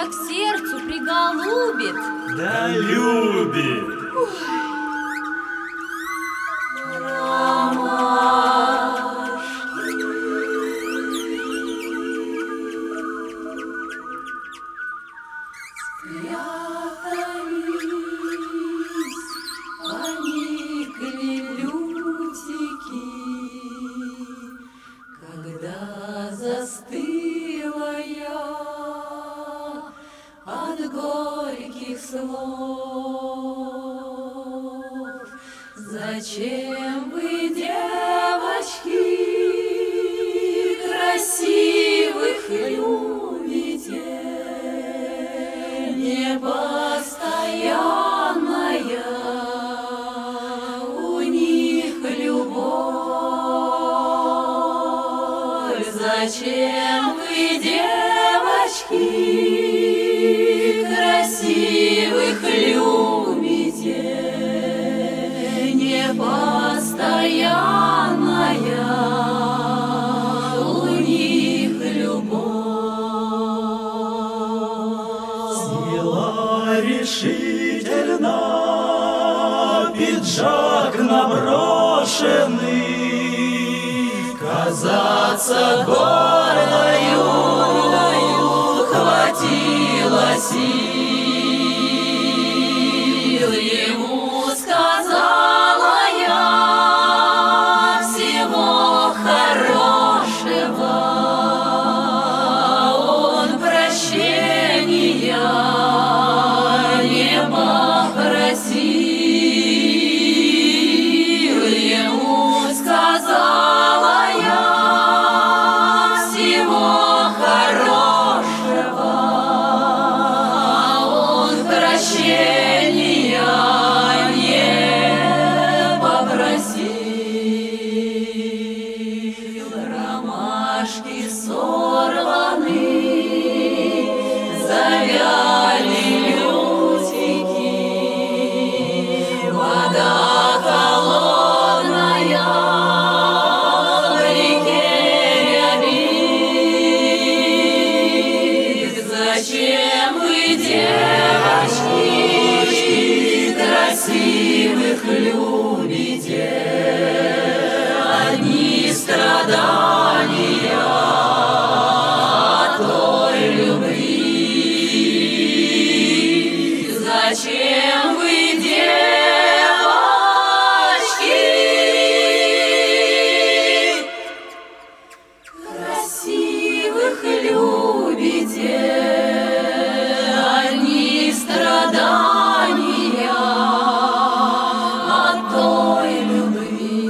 к сердцу приголубит. Да любит. Застыла я от горьких слов. Зачем вы, девочки, красивых любите? Непостоянная у них любовь. Зачем вы, девочки, красивых любите? Непостоянная у них любовь. Сила решительно, пиджак наброшенный, казаться гордою хватило сил. Ему сказала я всего хорошего. Он прощения не попросил. Ему сказала я всего хорошего. Он прощения не попросил. Ромашки сорваны, завяли лютики, вода холодная в реке рябит. Зачем вы, девочки, красивых любите? Одни страдания от той любви. Зачем вы, девочки, красивых любите? Одни страдания от той любви.